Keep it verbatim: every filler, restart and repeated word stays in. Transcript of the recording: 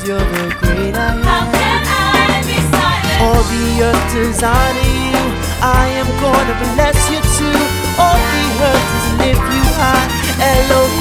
you're the great I am. How can I be silent? All the earth is honor you. I am gonna bless you too. All the earth is lift you high. Elohim.